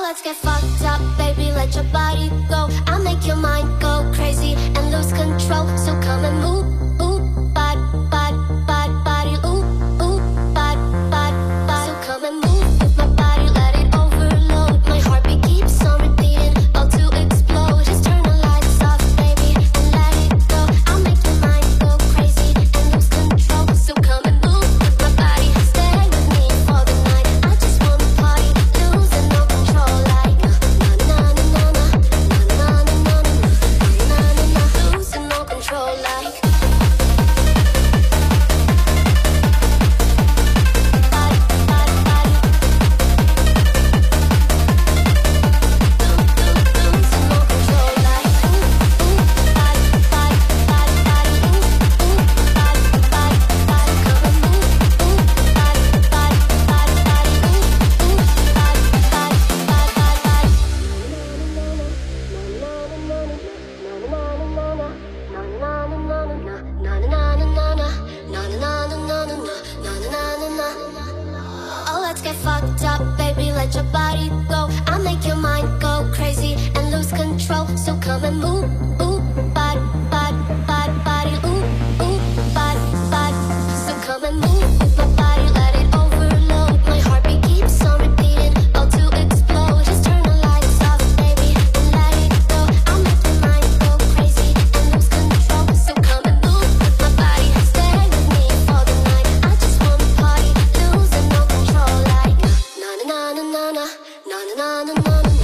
let's get fucked up, baby, let your body go. I'll make your mind go crazy and lose control. So come and move, ooh, body, body, body, body, ooh, ooh, body, body, body. So come and move with my body, let it overload. My heartbeat keeps on repeating, about to explode. Just turn the lights off, baby, and let it go. I'll make your mind go crazy and lose control. So come and move with my body, stay with me for the night. I just wanna party, losing no control, like na na na na na na na na na na na na, losing no control, like. Oh, let's get fucked up, baby, let your body go. I'll make your mind go crazy and lose control. So come and move, ooh, body, body, body, body, ooh, ooh, body, body. So come and move with my body, let it overload. My heartbeat keeps on repeating, about to explode. Just turn the lights off, baby, and let it go. I'll make your mind go crazy and lose control. So come and move with my body, stay with me for the night. I just wanna party, losing no control, like na na na na na na na na na na.